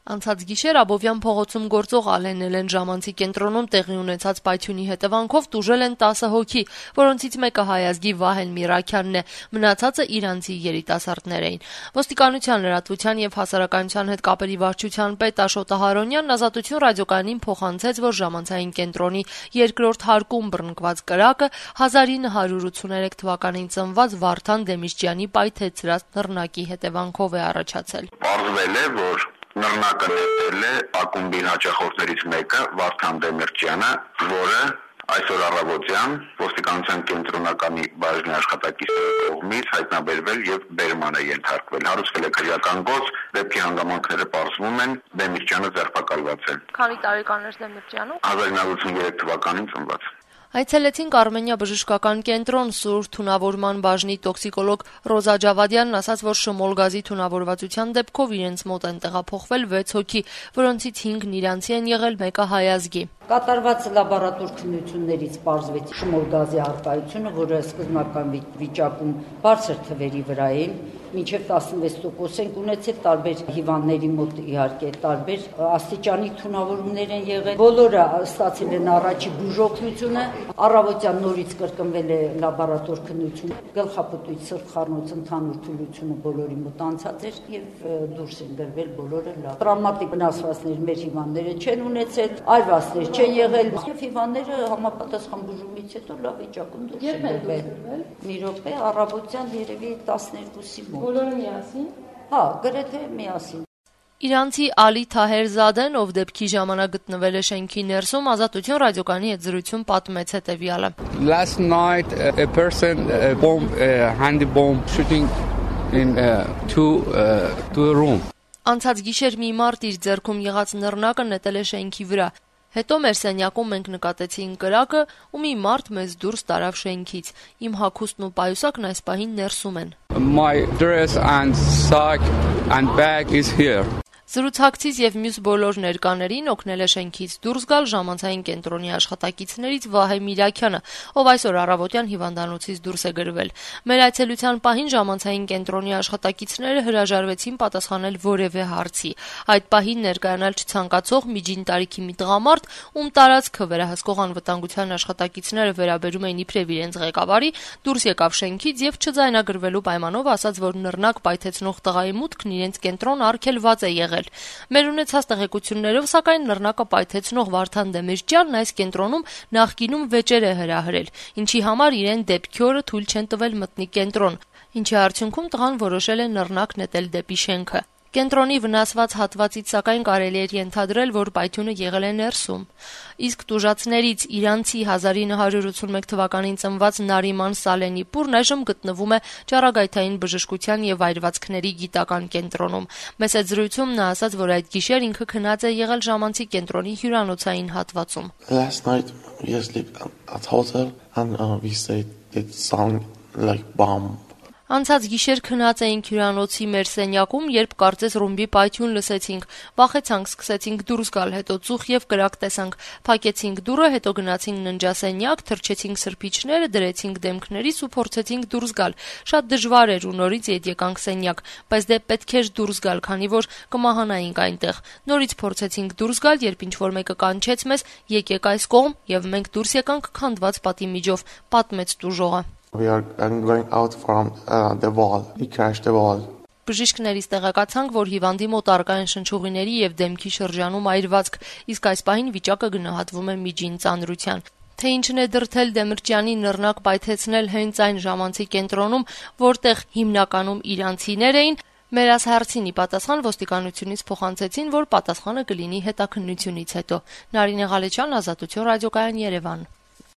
Անցած գիշեր Աբովյան փողոցում գործող Ալեն ժամանցի կենտրոնում տեղի ունեցած պայթյունի հետևանքով տուժել են 10 հոգի, որոնցից մեկը հայազգի Վահեն Միրաքյանն է, մնացածը իրանցի երիտասարդներ էին։ Ոստիկանության լրատվության եւ հասարակայնության հետ կապերի վարչության պետ Աշոտ Ահարոնյանն Ազատություն ռադիոկայանին փոխանցեց, որ ժամանցային կենտրոնի երկրորդ հարկում բռնկված կրակը 1983 թվականին ծնված Վարդան Դեմիրճյանի պայթեցրած նռնակի հետևանքով է առաջացել։ Պարզվել է, որ նռնակը ներել է ակումբի հաճախորդներից մեկը Վարդան Դեմիրճյանը, որը այսօր առավոտյան ոստիկանության կենտրոնականի բաժնի աշխատակիցների կողմից հայտնաբերվել եւ բերման է ենթարկվել։ Հարուցվել է քրեական գործ, դեպքի հանգամանքները պարզվում են, Դեմիրճյանը ձերբակալված է։ Քանի տարեկան էր Դեմիրճյանը? 1983 թվականին ծնված։ Այցելեցինք Արմենիա բժշկական կենտրոն, սուր թունավորման բաժնի տոքսիկոլոգ Ռոզա Ջավադյանն ասաց, որ շմոլ գազի թունավորվածության դեպքով իրենց մոտ են տեղափոխվել 6 հոգի, որոնցից 5-ն իրանցի են եղել, մեկը հայազգի։ Կատարված լաբորատոր քննություններից պարզվեց շմոլ գազի առկայությունը, որը սկզբնական վիճակում բարձր թվերի վրա է, մինչև 16% են ունեցել, տարբեր հիվանդների մոտ իհարկե տարբեր աստիճանի թունավորումներ են եղել։ Բոլորը ստացել են առաջի բուժօգնությունը, առավոտյան նորից կրկնվել է լաբորատոր քննություն, գլխապտույտ, սրտխառնոց ընդհանուր թուլությունը բոլորի մոտ անցած էր եւ դուրս են գրվել բոլորը լավ։ Տրավմատիկ վնասվածքներ մեր հիվանդները չեն ունեցել, այրվածքներ չեն եղել, եւ հիվանդները համապատասխան բուժումից հետո լավ վիճակում դուրս են գրվել։ Մի րոպե առավոտյան երևի 12-ի մոտ։ Բոլորը միասին։ Հա, գրեթե միասին։ Իրանցի Ալի Թահերզադեն, ով դեպքի ժամանակ գտնվել է շենքի ներսում, Ազատություն ռադիոկայանի հետ զրույցում պատմեց հետևյալը. Last night a person handy bomb shooting in to a room. Անցած գիշեր մի մարդ իր ձեռքում եղած նռնակը նետել է շենքի վրա։ Հետո մեր սենյակում մենք նկատեցինք կրակը ու մի մարդ մեզ դուրս տարավ շենքից։ Իմ հագուստն ու պայուսակն այս պահին ներսում են։ My dress and sack and bag is here. Զրուցակցից եւ մյուս բոլոր ներկաներին օգնել է շենքից դուրս գալ ժամանցային կենտրոնի աշխատակիցներից Վահե Միրաքյանը, ով այսօր առավոտյան հիվանդանոցից դուրս է գրվել։ Մեր այցելության պահին ժամանցային կենտրոնի աշխատակիցները հրաժարվեցին պատասխանել որևէ հարցի։ Այդ պահին ներկայանալ չցանկացող միջին տարիքի մի տղամարդ, ում տարածքը վերահսկող անվտանգության աշխատակիցները վերաբերում էին իբրև իրենց ղեկավարի, դուրս եկավ շենքից եւ չձայնագրվելու պայմանով ասաց, որ նռնակ պայթեցնող տղայի մուտքն իրենց կենտրոն արգելված է եղել։ Մեր ունեցած տեղեկություններով, սակայն նռնակը պայթեցնող Վարդան Դեմիրճյանն այս կենտրոնում նախկինում վեճեր է հրահրել, ինչի համար իրեն դեպքի օրը թույլ չեն տվել մտնի կենտրոն, ինչի արդյունքում տղան որոշել է նռնակ նետել դեպի շենքը։ Կենտրոնի վնասված հատվածից սակայն կարելի էր ենթադրել, որ պայթյունը եղել է ներսում։ Իսկ տուժածներից իրանցի 1981 թվականին ծնված Նարիման Սալենիպուրն այժմ գտնվում է ճառագայթային բժշկության եւ այրվածքների գիտական կենտրոնում։ Մեծ զրույցում նա ասաց, որ այդ գիշեր ինքը քնած է եղել ժամանցի կենտրոնի հյուրանոցային հատվածում։ Last night we slept at hotel and we stayed it sound like bomb. Անցած գիշեր քնած էինք հյուրանոցի մեր սենյակում, երբ կարծես ռումբի պայթյուն լսեցինք։ Վախեցանք, սկսեցինք դուրս գալ, հետո ծուխ եւ կրակ տեսանք։ Փակեցինք դուռը, հետո գնացինք ննջասենյակ, թրջեցինք սրբիչները, դրեցինք դեմքներիս ու փորձեցինք դուրս գալ։ Շատ դժվար էր ու նորից ետ եկանք սենյակ, բայց դե պետք էր դուրս գալ, քանի որ կմահանայինք այնտեղ։ Նորից փորձեցինք դուրս գալ, երբ ինչ-որ մեկը կանչեց մեզ, եկեք այս կողմ, եւ մենք դուրս եկանք քանդված պատի միջով, պատմեց տուժողը։ We are going out from the wall. We crashed the wall. Բժիշկներից տեղեկացանք, որ հիվանդի մոտ առկա են շնչուղիների եւ դեմքի շրջանում այրվածք, իսկ այս պահին վիճակը գնահատվում է միջին ծանրության։ Թե ինչն է դրդել Դեմիրճյանի նռնակ պայթեցնել հենց այն ժամանցի կենտրոնում, որտեղ հիմնականում իրանցիներ էին, մեր հարցին ի պատասխան ոստիկանությունից փոխանցեցին, որ պատասխանը կլինի հետաքննությունից հետո։ Նարինե Ղալեչյան, Ազատություն ռադիոկայան, Երևան։